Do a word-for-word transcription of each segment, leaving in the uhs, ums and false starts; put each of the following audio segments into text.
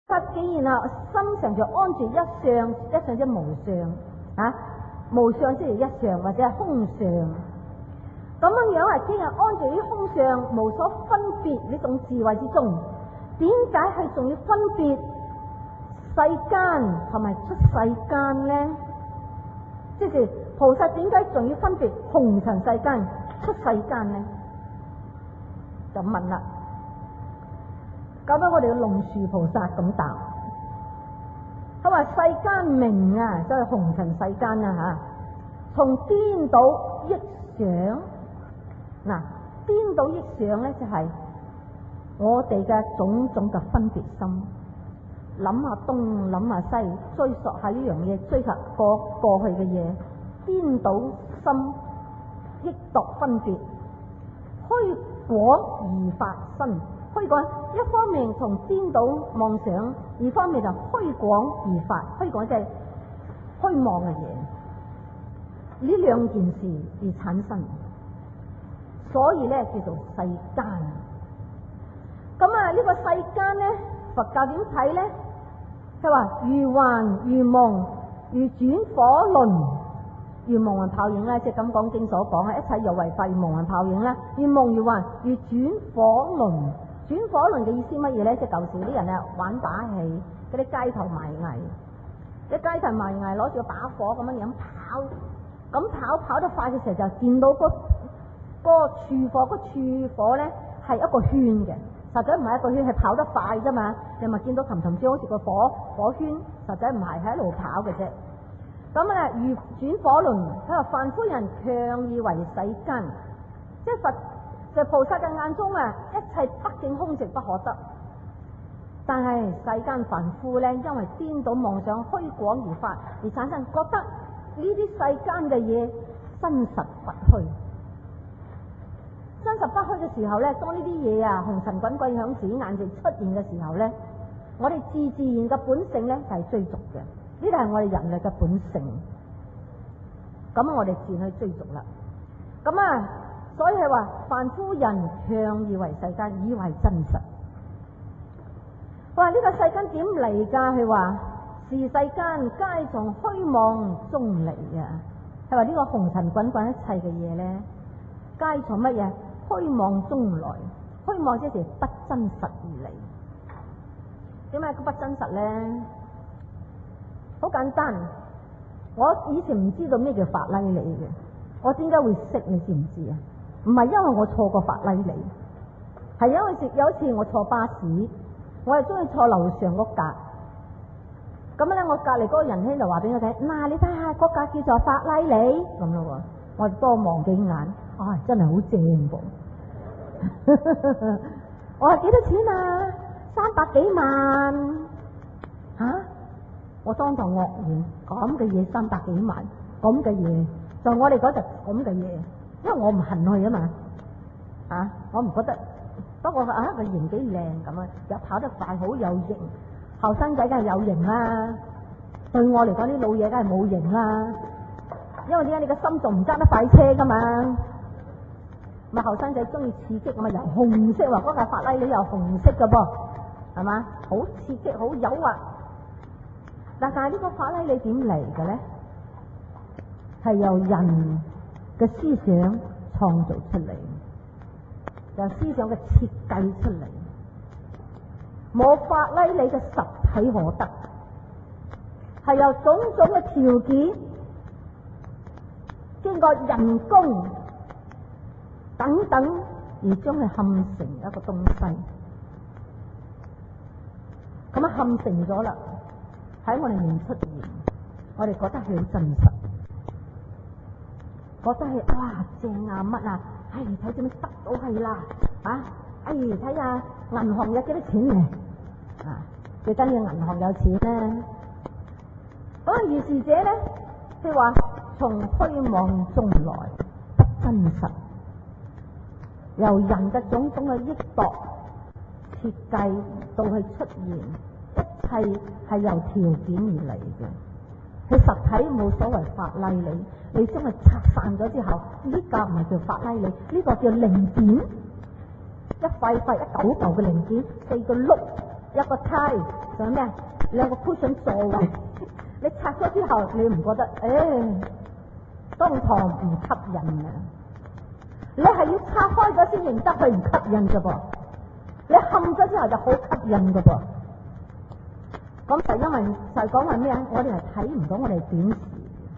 法既然啊心上就安住一相，一相即無相啊，無相即係一相或者係空相。咁樣樣啊，既然安住於空相，無所分別呢種智慧之中，點解係仲要分別世間同埋出世間呢？即係菩薩點解仲要分別紅塵世間、出世間呢？就問啦。咁樣我哋嘅龍樹菩薩咁答，佢話世間名啊，就係紅塵世間啊吓，從顛倒憶想。嗱，顛倒憶想咧，就係我哋嘅種種嘅分別心，諗下東諗下西，追溯下呢樣嘢，追溯過過去嘅嘢，顛倒心，憶度分別，虛廣而發生。虛廣一方面從顛倒妄想，二方面就虛廣而發。虛廣就係虛妄嘅嘢，呢兩件事而產生。所以咧叫做世間。咁啊呢個世間咧，佛教點睇咧？佢話如幻如夢如轉火輪，如夢幻泡影咧，即係咁講經所講啊，一切有為法如夢幻泡影啦，如夢如幻如轉火輪。轉火輪嘅意思乜嘢咧？即係舊時啲人啊玩把戲，嗰啲街頭賣藝，啲街頭賣藝攞住個把火咁樣樣跑，咁跑跑得快嘅時候就見到個個柱火，個柱火咧係一個圈嘅，實際唔係一個圈，係跑得快啫嘛。你咪見到氹氹轉好似個火火圈，實際唔係喺度跑嘅啫。咁啊，如轉火輪，佢話凡夫人強以為世間，即係佛。就菩薩嘅眼中啊，一切不淨空寂不可得。但係世間凡夫咧，因為顛倒妄想、虛廣而發，而產生覺得呢啲世間嘅嘢真實不虛。真實不虛嘅時候咧，當呢啲嘢啊紅塵滾滾響自己眼前出現嘅時候咧，我哋自自然嘅本性咧就係追逐嘅。呢個係我哋人類嘅本性。咁我哋自然去追逐啦。咁啊。所以係話凡夫人強以為世間，以為真實。哇！呢、這個世間點嚟噶？佢話是世間皆從虛妄中嚟啊！係話呢個紅塵滾滾一切嘅嘢咧，皆從乜嘢虛妄中來？虛妄即係不真實而嚟。點解個不真實咧？好簡單，我以前唔知道咩叫法拉利嘅，我點解會識？你知唔知啊？唔係因為我坐過法拉利，係因為有一次我坐巴士，我係中意坐樓上嗰格。咁咧，我隔籬嗰個人咧就話俾我睇，嗱、啊，你睇下嗰格叫做法拉利咁咯。我多望幾眼，啊，真係好正噃！我話幾多錢啊？三百幾萬吓、啊？我當堂愕然，咁嘅嘢三百幾萬，咁嘅嘢，就我哋嗰陣咁嘅嘢。因為我唔恨去啊嘛，啊，我唔覺得，不過啊個型幾靚咁啊，又跑得快，好有型，後生仔梗係有型啦。對我嚟講，啲老嘢梗係冇型啦。因為點解你個心仲唔揸得快車噶嘛？咪後生仔中意刺激，咁啊又紅色，話嗰架法拉利又紅色噶噃，係嘛？好刺激，好誘惑。但係呢個法拉利點嚟嘅咧？係由人嘅思想創造出嚟，由思想嘅設計出嚟，冇法拉利嘅實體可得，係由種種嘅條件，經過人工等等而將佢嵌成一個東西，咁啊嵌成咗啦，喺我哋面出現，我哋覺得佢好真實。覺得係哇正啊乜啊，哎睇點樣得到係啦啊，哎睇下銀行有幾多錢嚟啊，最緊要銀行有錢咧。咁啊如是者咧，即係話從虛妄中來不真實，由人嘅種種嘅憶度設計到去出現，一切係由條件而嚟嘅。佢實體冇所謂法拉利，你將佢拆散咗之後，呢架唔係叫法拉利，呢、這個叫零件，一塊塊一嚿嚿嘅零件，四個轆一個梯，仲有咩？兩個 cushion 座位。你拆咗之後，你唔覺得誒當堂唔吸引啊？你係要拆開咗先認得佢唔吸引㗎噃。你冚咗之後就好吸引㗎噃。咁就因為就係講話咩啊？我哋係睇唔到我哋短視，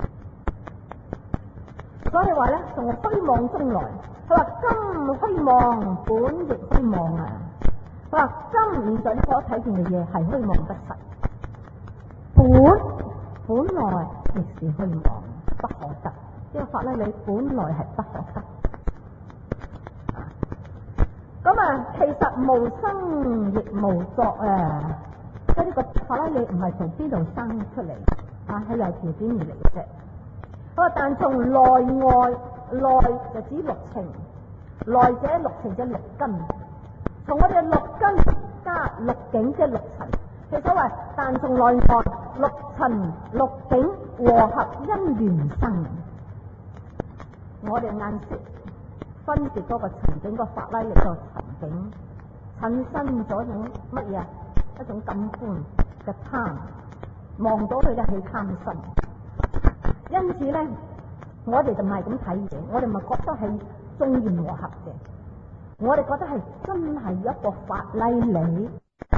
所以話咧從虛妄中來。佢話今虛妄，本亦虛妄啊！佢話今現在你所睇見嘅嘢係虛妄不實，本本來亦是虛妄，不可得。呢個法拉利本來係不可得。咁啊，其實無生亦無作啊！即係呢個法拉利唔係從邊度生出嚟啊，係由條件而嚟嘅啫。佢話但從內外，內就指六情，內者六情即六根，從我哋六根加六境即六塵。其所謂但從內外六塵六境和合因緣生，我哋眼識分別嗰個塵境，個法拉利個塵境產生咗種乜嘢？一種感官嘅貪，望到佢咧起貪心。因此咧，我哋就唔係咁睇嘢，我哋咪覺得係眾緣和合嘅。我哋覺得係真係一個法拉利。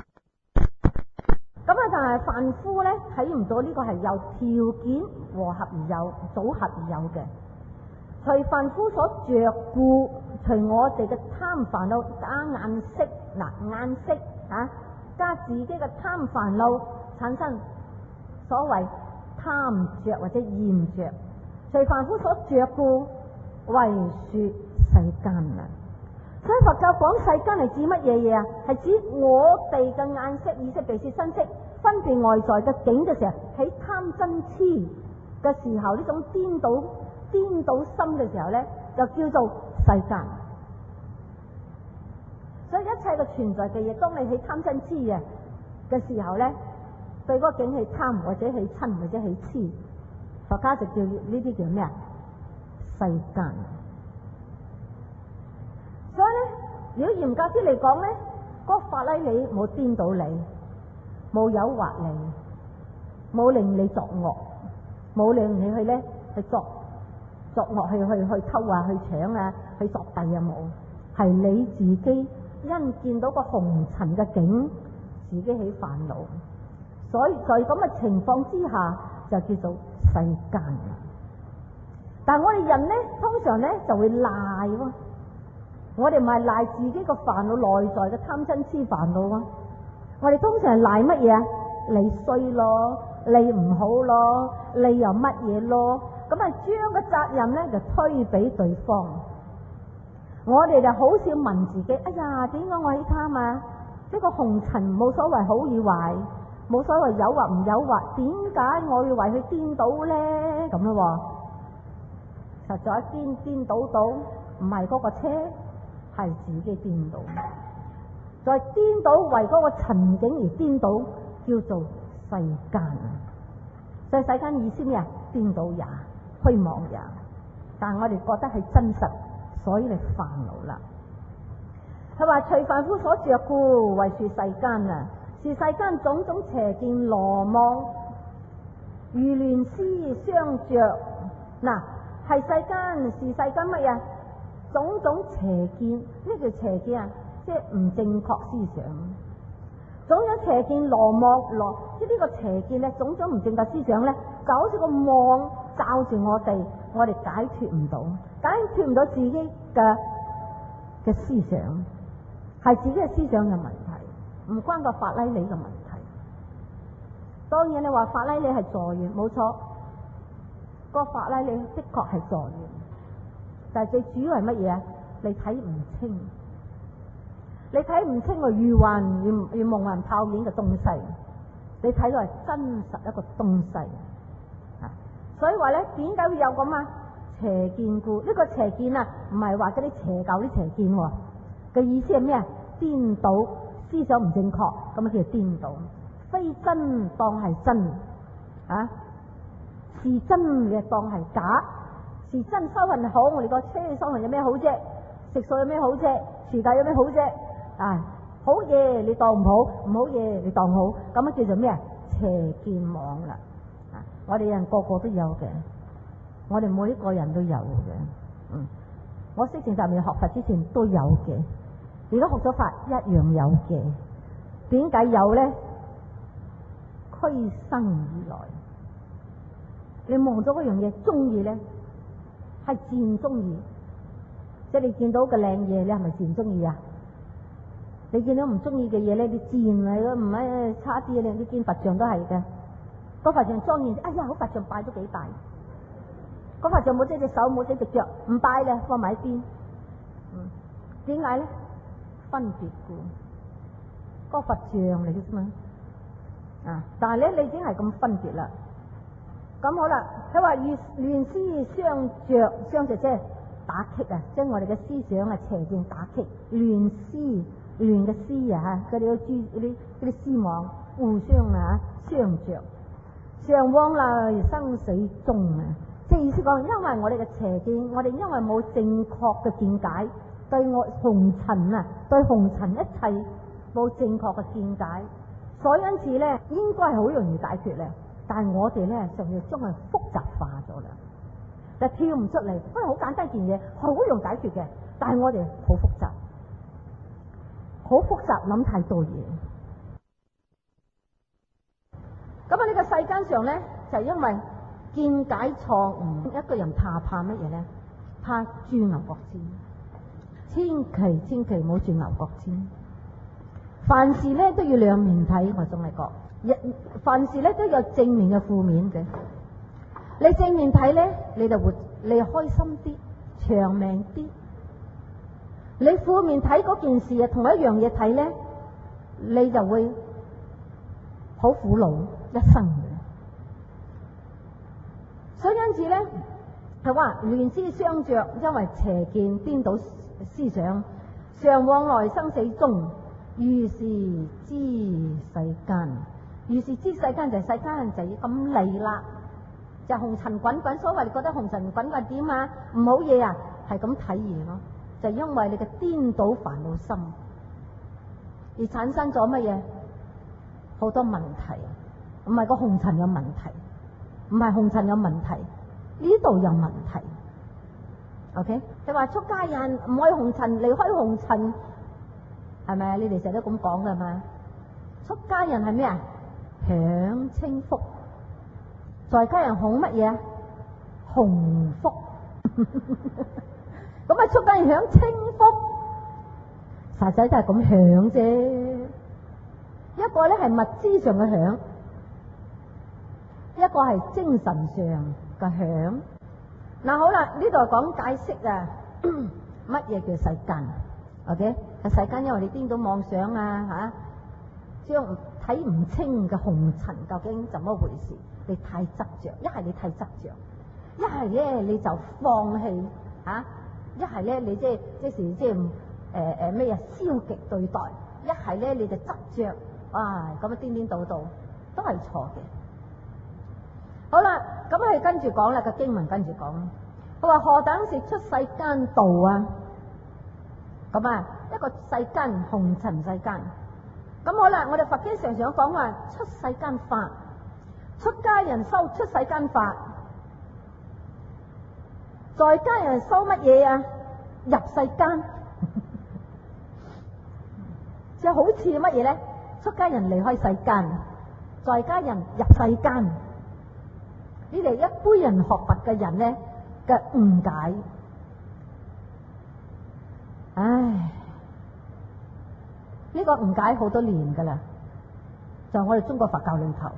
咁啊，但係凡夫咧睇唔到呢個係由條件和合而有，組合而有嘅。隨凡夫所着故，隨我哋嘅貪煩惱加眼識，嗱眼識啊，加自己嘅貪煩惱產生所謂貪着或者厭着。隨凡夫所着故，為說世間啊。所以佛教講世間係指乜嘢嘢啊？係指我哋嘅眼識、意識、鼻識、身識分別外在嘅境嘅時候，喺貪嗔癡嘅時候，呢種顛倒顛倒心嘅時候咧，就叫做世間。所以一切嘅存在嘅嘢，當你起貪嗔癡嘅嘅時候咧，對嗰個境起貪或者起嗔或者起癡，佛家就叫呢啲叫咩啊？世間。所以咧，如果嚴格啲嚟講咧，嗰、那個法拉利冇顛倒你，冇誘惑你，冇令你作惡，冇令你去咧去作作惡去去去偷啊，去搶啊，去作弊啊，冇，係你自己因見到個紅塵嘅境，自己起煩惱，所以在咁嘅情況之下，就叫做世間。但係我哋人咧，通常咧就會賴喎。我哋唔係賴自己個煩惱內在嘅貪嗔癡煩惱啊！我哋通常係賴乜嘢啊？你衰咯，你唔好咯，你又乜嘢咯？咁啊，將個責任咧就推俾對方。我哋就好少問自己：哎呀，點解我起貪啊？呢個紅塵冇所謂好與壞，冇所謂誘惑唔誘惑，點解我要為佢顛倒咧？咁咯，實在顛顛倒倒，唔係嗰個車。係自己顛倒，在顛倒為嗰個塵境而顛倒，叫做世間。所以世間意思咩啊？顛倒也，虛妄也。但係我哋覺得係真實，所以你煩惱啦。佢話隨凡夫所着故，為說世間啊，是世間種種邪見羅網，如亂絲相着。嗱，係世間，是世間乜嘢？種種邪見，咩叫邪見啊？即係唔正確思想。種種邪見羅網羅，即係呢個邪見咧，種種唔正確思想咧，就好似個網罩住我哋，我哋解脫唔到，解脫唔到自己嘅嘅思想，係自己嘅思想嘅問題，唔關個法拉利嘅問題。當然你話法拉利係助緣，冇錯，個法拉利的確係助緣。但係最主要係乜嘢啊？你睇唔清，你睇唔清個如幻如如夢幻泡影嘅東西，你睇到係真實一個東西啊！所以話咧，點解會有咁啊？邪見故，呢、這個邪見啊，唔係話嗰啲邪教啲邪見喎，嘅意思係咩啊？顛倒思想唔正確，咁啊叫做顛倒，非真當係真啊，是真嘅當係假。是真修行好，我哋個車修行有咩好啫？食素有咩好啫？持戒有咩好啫？啊， 好嘢你當唔好，唔好嘢你當好，咁啊叫做咩啊？邪見妄啦。啊，我哋人個個都有嘅，我哋每一個人都有嘅。嗯，我識正大未學佛之前都有嘅，而家學咗法一樣有嘅。點解有咧？驅生而來。你望咗嗰樣嘢中意咧，係自然中意。即係你見到嘅靚嘢，你係咪自然中意啊？你見到唔中意嘅嘢咧，你自然係咯，唔係差啲咧。你見佛像都係嘅，個佛像莊嚴，哎呀，好佛像拜都幾拜。個佛像冇隻隻手，冇隻隻腳，唔拜咧，放埋一邊。嗯，點解咧？分別故，個佛像嚟嘅啫嘛。啊，但係咧，你已經係咁分別啦。咁好啦，佢話與亂思相着，相着即係打擊啊，即係我哋嘅思想啊，邪見打擊，亂思亂嘅思啊，吓，佢哋嘅諸嗰啲嗰啲思網互相啊相着，常往來生死中啊，即係意思講，因為我哋嘅邪見，我哋因為冇正確嘅見解，對我紅塵啊，對紅塵一切冇正確嘅見解，所以因此咧，應該係好容易解決咧。但係我哋咧，上要將佢複雜化咗啦，就跳唔出嚟。因為好簡單件嘢，好容易解決嘅，但係我哋好複雜，好複雜，諗太多嘢。咁啊，呢個世間上咧，就係因為見解錯誤，一個人怕怕乜嘢咧？怕鑽牛角尖，千祈千祈唔好鑽牛角尖。凡事咧都要兩面睇，我仲係講。凡事咧都有正面嘅負面嘅，你正面睇咧，你就活你開心啲，長命啲；你負面睇嗰件事啊，同一樣嘢睇咧，你就會好苦惱一生嘅。所以因此咧，係話亂思相着，因為邪見顛倒思想，常往來生死中，如是知世間。於是知世間就係世間就要咁嚟啦，就紅塵滾滾。所謂你覺得紅塵滾滾點啊？唔好嘢啊，係咁睇嘢咯。就因為你嘅顛倒煩惱心而產生咗乜嘢？好多問題，唔係個紅塵有問題，唔係紅塵有問題，呢度有問題。OK， 你話出家人唔可以紅塵，離開紅塵，係咪啊？你哋成日都咁講噶嘛？出家人係咩啊？享清福，在家人享乜嘢啊？鴻福。咁啊，出家人享清福，實際就係咁享啫。一個咧係物資上嘅享，一個係精神上嘅享。嗱，好啦，呢度講解釋啊，乜嘢叫世間 ？OK， 世間因為你顛倒妄想啊，吓、啊，將睇唔清嘅紅塵究竟怎麼回事？你太執着，一係你太執着，一係咧你就放棄吓，一係咧你即係即時即係誒誒咩啊消極對待，一係咧你就執着，哇咁啊顛顛倒倒都係錯嘅。好啦，咁佢跟住講啦，個經文跟住講，佢話何等是出世間道啊？咁啊，一個世間紅塵世間。咁好啦，我哋佛經常常講話出世間法，出家人修出世間法，在家人修乜嘢啊？入世間，就好似乜嘢咧？出家人離開世間，在家人入世間，呢啲一般人學佛嘅人咧嘅誤解，唉。呢個誤解好多年噶啦，就我哋中國佛教裏頭，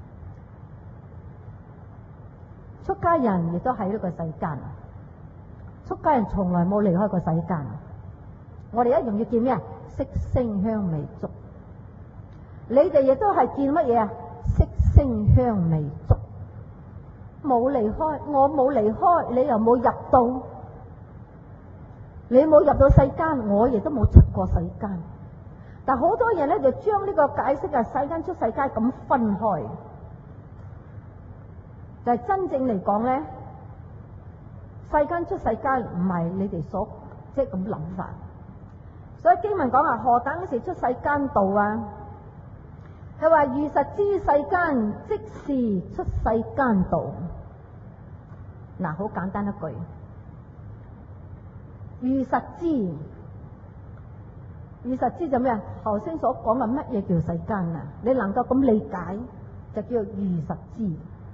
出家人亦都喺呢個世間，出家人從來冇離開過世間。我哋一樣要見咩啊？色聲香味觸，你哋亦都係見乜嘢啊？色聲香味觸，冇離開，我冇離開，你又冇入到，你冇入到世間，我亦都冇出過世間。但好多人咧就將呢個解釋啊，世間出世界咁分開，就係、是、真正嚟講咧，世間出世界唔係你哋所即係咁諗法。 所以經文講啊，何等是出世間道啊？佢話如實知世間，即是出世間道。嗱，好簡單一句，如實知，如實知就咩啊？頭先所講嘅乜嘢叫世間啊？你能夠咁理解，就叫做如實知。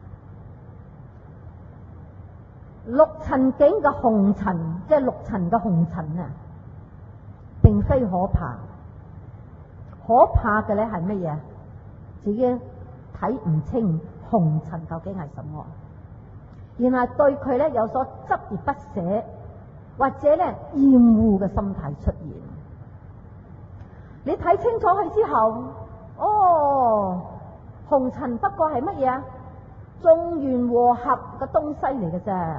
六塵境嘅紅塵，即係六塵嘅紅塵啊，並非可怕，可怕嘅咧係乜嘢？自己睇唔清紅塵究竟係什麼，然後對佢咧有所執而不捨，或者咧厭惡嘅心態出現。你睇清楚佢之後，哦，紅塵不過係乜嘢啊？眾緣和合嘅東西嚟嘅啫，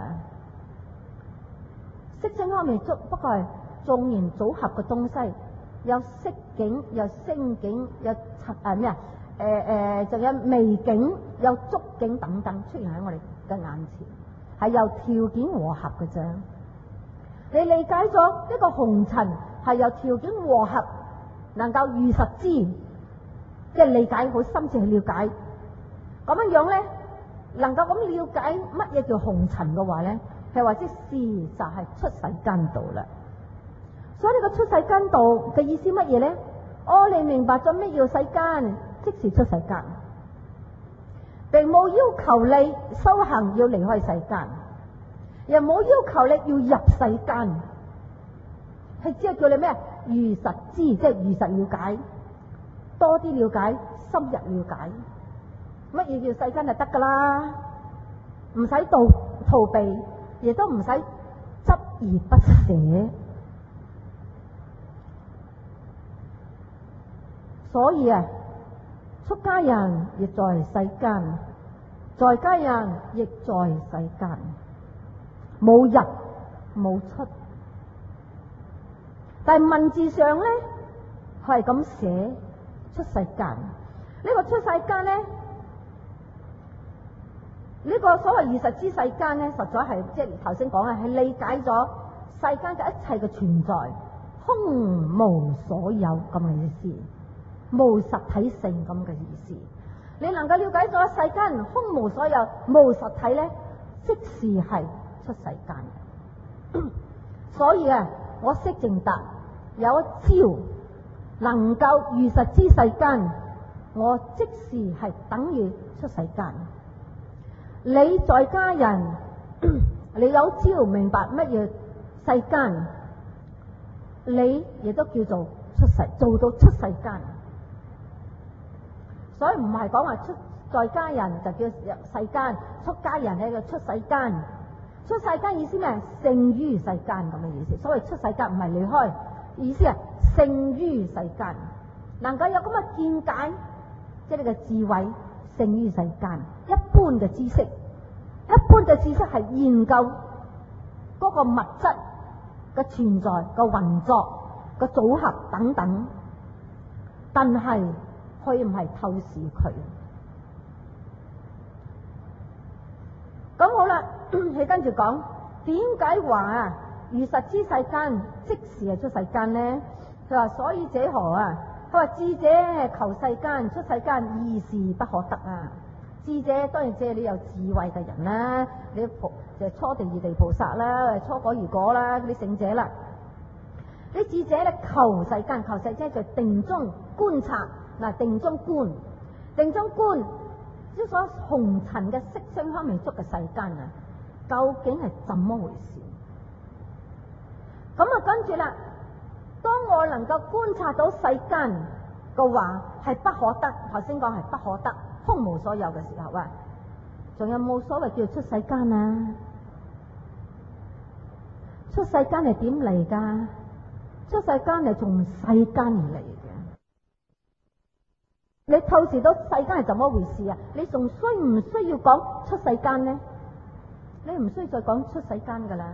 色聲香味觸不過係眾緣組合嘅東西，有色境，有聲境，有塵誒咩啊？誒誒，仲、呃、有味境，有觸境等等出現喺我哋嘅眼前，係由條件和合嘅啫。你理解咗呢個紅塵係由條件和合，能夠如實知，即係理解好深切去了解，咁樣樣咧，能夠咁了解乜嘢叫紅塵嘅話咧，係話即是就係出世間道啦。所以呢個出世間道嘅意思乜嘢咧？哦，你明白咗咩叫世間？即是出世間，並冇要求你修行要離開世間，又冇要求你要入世間，係只係叫你咩？如實知，即係如實了解，多啲了解，深入了解，乜嘢叫世間就得噶啦，唔使逃逃避，亦都唔使執而不捨。所以啊，出家人亦在世間，在家人亦在世間，冇入冇出。但係文字上咧，佢係咁寫出世間。呢個出世間咧，呢個所謂如實知世間咧，實在係即係頭先講嘅，係理解咗世間嘅一切嘅存在，空無所有咁嘅意思。無實體性咁嘅意思，你能夠了解咗世間空無所有、無實體咧，即是係出世間。所以啊，我釋淨達有一招能夠如實知世間，我即是係等於出世間。你在家人，你有招明白乜嘢世間，你亦都叫做出世，做到出世間。所以唔係講話出在家人就叫世間，出家人咧叫出世間。出世間意思咩？勝於世間咁嘅意思。所謂出世間唔係離開，意思係勝於世間，能夠有咁嘅見解，即係你嘅智慧勝於世間。一般嘅知識，一般嘅知識係研究嗰個物質嘅存在、個運作、個組合等等，但係佢唔係透視佢。咁好啦，佢跟住講，點解話啊如實知世間，即時係出世間呢？佢話所以者何啊？佢話智者求世間，出世間二事不可得啊！智者當然即係你有智慧嘅人啦，你菩就係初地二地菩薩啦，初果如果啦，啲聖者啦。啲智者咧求世間，求世間在定中觀察，嗱，定中觀，定中觀。即所紅塵嘅色聲香味觸嘅世間啊，究竟係怎麼回事？咁啊，跟住啦，當我能夠觀察到世間嘅話，係不可得。頭先講係不可得，空無所有嘅時候啊，仲有冇所謂叫出世間啊？出世間係點嚟噶？出世間係從世間而嚟嘅。你透視到世間係怎麼回事啊？你仲需唔需要講出世間呢？你唔需要再講出世間噶啦。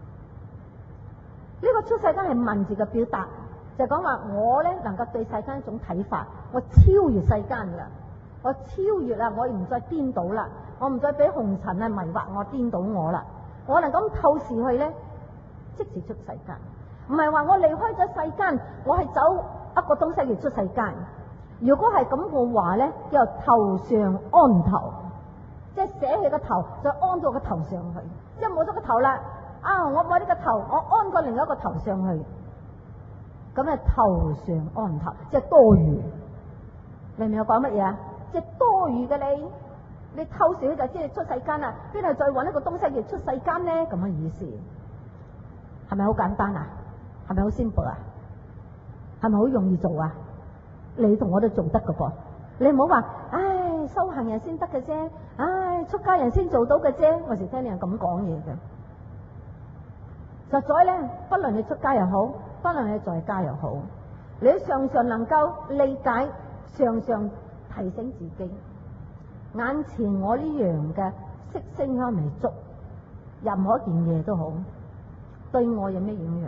呢個出世間係文字嘅表達，就係講話我咧能夠對世間一種睇法，我超越世間啦，我超越啦，我唔再顛倒啦，我唔再俾紅塵啊迷惑我顛倒我啦，我能夠透視去咧，即是出世間。 唔係話我離開咗世間，我係走一個東西叫出世間。如果係咁嘅話咧，叫頭上安頭，即係捨棄個頭，再安咗個頭上去，即係冇咗個頭啦。啊，我冇呢個頭，我安過另一個頭上去，咁啊頭上安頭，即係多餘。明唔明我講乜嘢啊？即係多餘嘅你，你偷少就知你出世間啦，邊度再搵一個東西叫出世間咧？咁嘅意思，係咪好簡單啊？係咪好 simple 啊？係咪好容易做啊？你同我都做得噶噃，你唔好話，唉，修行人先得嘅啫，唉，出家人先做到嘅啫。我時聽你人咁講嘢嘅，實在咧，不論你出家又好，不論你在家又好，你常常能夠理解，常常提醒自己，眼前我呢樣嘅色聲香味觸，任何一件嘢都好，對我有咩影響？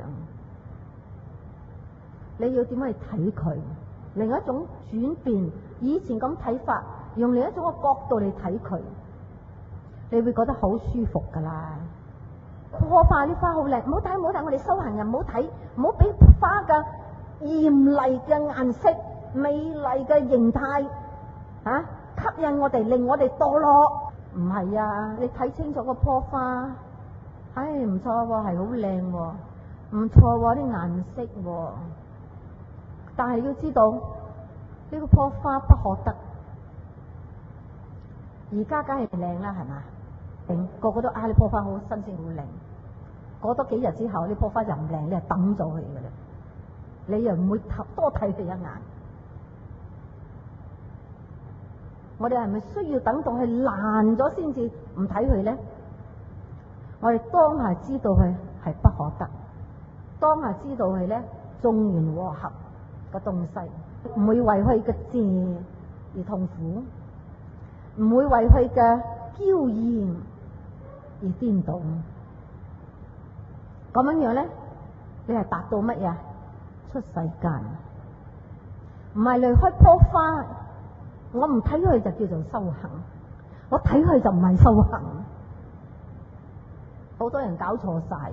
你要點樣去睇佢？另一種轉變，以前咁睇法，用另一種嘅角度嚟睇佢，你會覺得好舒服噶啦。破花啲花好靚，唔好睇唔好睇，我哋修行人唔好睇，唔好俾花嘅艷麗嘅顏色、美麗嘅形態啊吸引我哋，令我哋墮落。唔係啊，你睇清楚個棵花，唉，唔錯喎，係好靚喎，唔錯喎啲顏色喎。但係要知道呢、這個棵花不可得，而家梗係靚啦，係嘛？個個都啊呢棵花好新鮮好靚，過多幾日之後呢棵花又唔靚，你係抌咗佢嘅啦，你又唔會多睇佢一眼。我哋係咪需要等到佢爛咗先至唔睇佢咧？我哋當下知道佢係不可得，當下知道佢咧眾緣和合個東西，唔會為佢嘅謝而痛苦，唔會為佢嘅嬌艷而顛倒。咁樣樣咧，你係達到乜嘢？出世間，唔係離開棵花。我唔睇佢就叫做修行，我睇佢就唔係修行。好多人搞錯晒。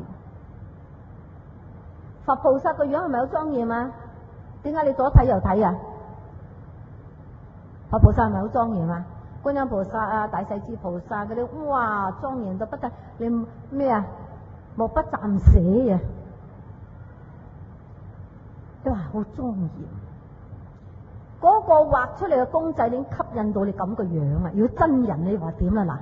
佛菩薩個樣係咪好莊嚴啊？點解你左睇右睇啊？佛菩薩係咪好莊嚴啊？觀音菩薩啊、大勢至菩薩嗰啲，哇，莊嚴到不得，你咩啊？目不暫捨啊！哇，好莊嚴。嗰個畫出嚟嘅公仔已經吸引到你咁個樣啊！如果真人你話點啊嗱？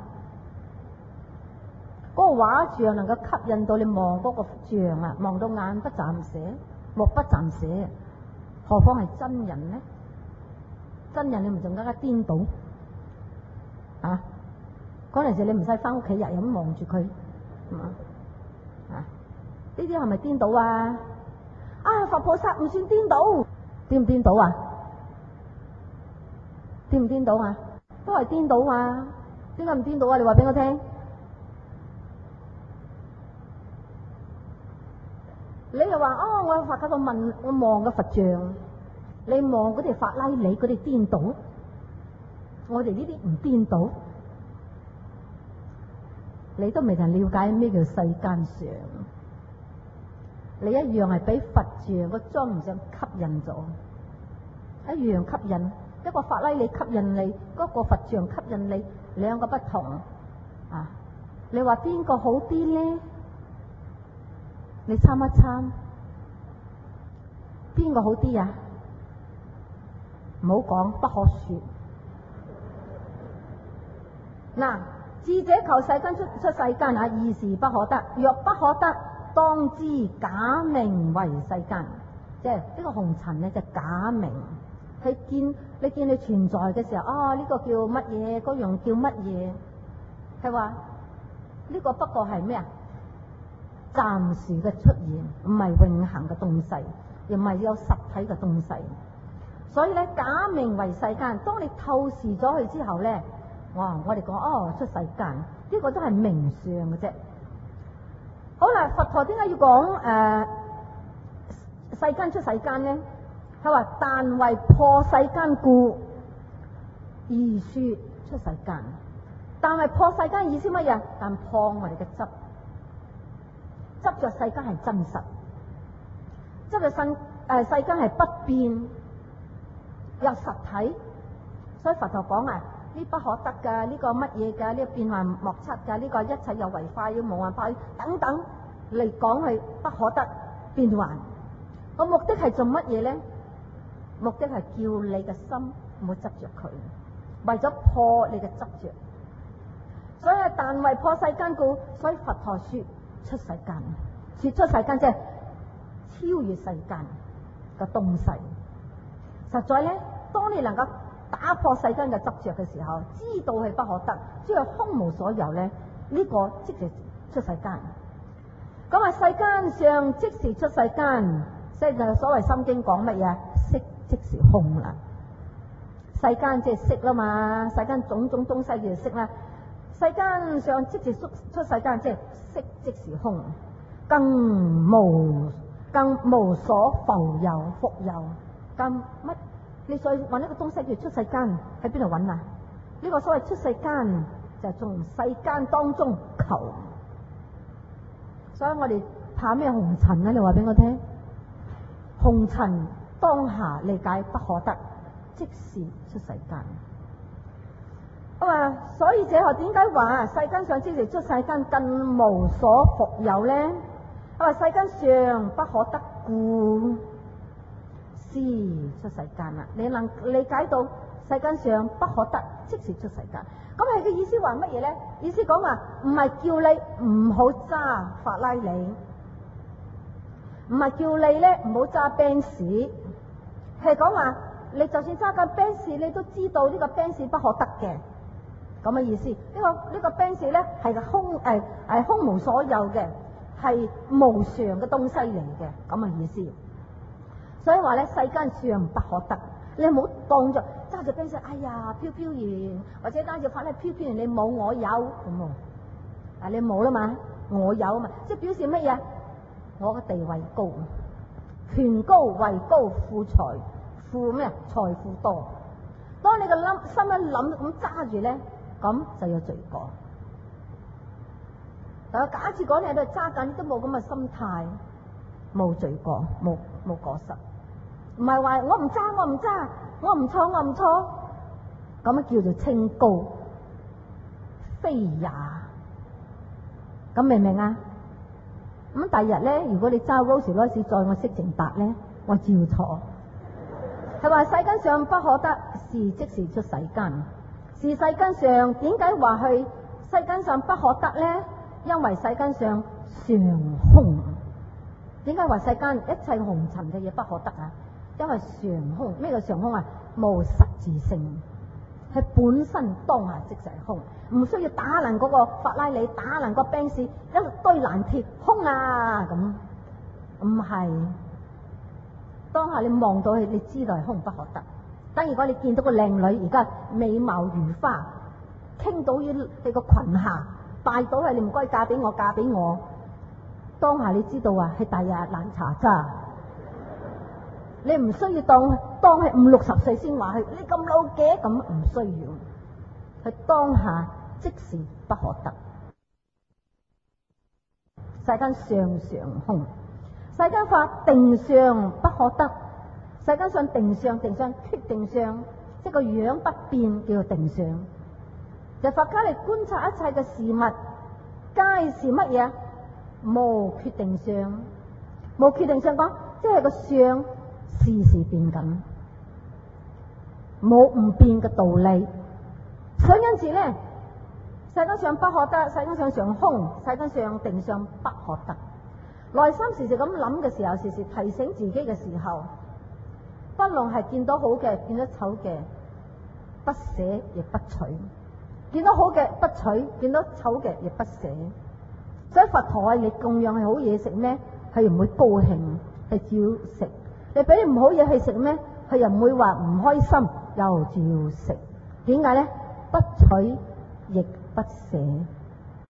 嗰個畫像能夠吸引到你望嗰個像啊，望到眼不暫捨、目不暫捨，何況係真人呢？真人你唔仲更加顛倒啊！嗰陣時你唔使翻屋企日日咁望住佢，啊？呢啲係咪顛倒啊？啊！佛菩薩唔算顛倒，顛唔顛倒啊？顛唔顛倒啊？都係顛倒啊！點解唔顛倒啊？你話俾我聽。你又話哦，我發覺到問我望個佛像，你望嗰啲法拉利嗰啲顛倒，我哋呢啲唔顛倒，你都未曾了解咩叫世間上。你一樣係俾佛像個裝相吸引咗，一樣吸引。一個法拉利吸引你，嗰個佛像吸引你，兩個不同啊！你話邊個好啲咧？你參一參，邊個好啲啊？唔好講，不可說。嗱，智者求世間出出世間啊，二事不可得。若不可得，當知假名為世間。即係呢個紅塵咧，就假名。係見你見你存在嘅時候，啊呢個叫乜嘢？嗰樣叫乜嘢？係話呢個不過係咩啊？暫時嘅出現，唔係永恆嘅東西，又唔係有實體嘅東西。所以咧，假名為世間。當你透視咗佢之後咧，哇！我哋講哦，出世間呢個都係名相嘅啫。好啦，佛陀點解要講誒、呃、世間出世間咧？佢話但為破世間故而說出世間。但係破世間意思乜嘢？但破我哋嘅執，執着世間係真實， 即係世誒世間係不變有實體，所以佛陀講啊，呢不可得噶，呢、這個乜嘢噶，呢、這個變幻莫測噶，呢、這個一切有為法，要無幻法等等嚟講係不可得變幻。個目的係做乜嘢咧？目的係叫你嘅心唔好執着佢，為咗破你嘅執着。所以但為破世間故，所以佛陀說出世間，說出世間即係超越世間嘅東西。實在咧，當你能夠打破世間嘅執着嘅時候，知道係不可得，知道空無所有咧，呢、這個即係出世間。咁啊，世間上即是出世間，即係所謂心經講乜嘢？色即是空啦。世間即係色啦嘛，世間種種東西叫做色啦。世間上即是出出世間，即係色即是空，更無更無所浮有復有，更乜？你再揾一個東西叫出世間，喺邊度揾啊？呢、這個所謂出世間就係從世間當中求。所以我哋怕咩紅塵咧？你話俾我聽，紅塵當下理解不可得，即是出世間。咁啊，所以這學點解話世間上即是出世間，更無所復有咧？咁啊，世間上不可得故，是出世間啦。你能理解到世間上不可得，即是出世間。咁係嘅意思話乜嘢咧？意思講話唔係叫你唔好揸法拉利，唔係叫你咧唔好揸 Benz，係講話你就算揸架 Benz，你都知道呢個 Benz不可得嘅。咁嘅意思，呢、這個呢、這個 Benz 咧係空誒係、呃、空無所有嘅，係無常嘅東西嚟嘅，咁嘅意思。所以話咧，世間上不可得，你唔好當着揸住 Benz，哎呀飄飄然，或者揸住法拉利飄飄然，你冇我有咁啊，你冇啦嘛，我有啊嘛，即係表示乜嘢？我嘅地位高，權高位高，富財富咩？財富多。當你個諗心一諗咁揸住咧，咁就有罪過。但係假設講你喺度揸緊，都冇咁嘅心態，冇罪過，冇冇過失。唔係話我唔揸，我唔揸，我唔錯，我唔錯，咁樣叫做清高，非也。咁明唔明啊？咁第日咧，如果你揸 Rolls Royce載我識淨白咧，我照坐。係話世間上不可得，是即是出世間。是世間上點解話去世間上不可得咧？因為世間上常空。點解話世間一切紅塵嘅嘢不可得啊？因為常空。咩叫常空啊？無實質性，係本身當下即係空，唔需要打爛嗰個法拉利，打爛個 Benz，一堆爛鐵空啊咁，唔係。當下你望到佢，你知道係空不可得。等如果你見到個靚女而家美貌如花，傾到要你個裙下，拜到係你唔該嫁俾我，嫁俾我。當下你知道啊，係第日難查咋。你唔需要當當係五六十歲先話係你咁老嘅，咁唔需要。係當下即時不可得。世間上常空。世間法定相不可得，世間上定相，定相決定相，即個樣不變叫做定相。就佛家嚟觀察一切嘅事物，皆是乜嘢？無決定相，無決定相講，即係個相時時變緊，冇唔變嘅道理。所以因此咧，世間上不可得，世間上常空，世間上定相不可得。內心時時咁諗嘅時候，時時提醒自己嘅時候，不論係見到好嘅，見到醜嘅，不捨亦不取；見到好嘅不取，見到醜嘅亦不捨。所以佛陀啊，你供養係好嘢食咩？佢唔會高興，係照食。你俾唔好嘢去食咩？佢又唔會話唔開心，又照食。點解咧？不取亦不捨。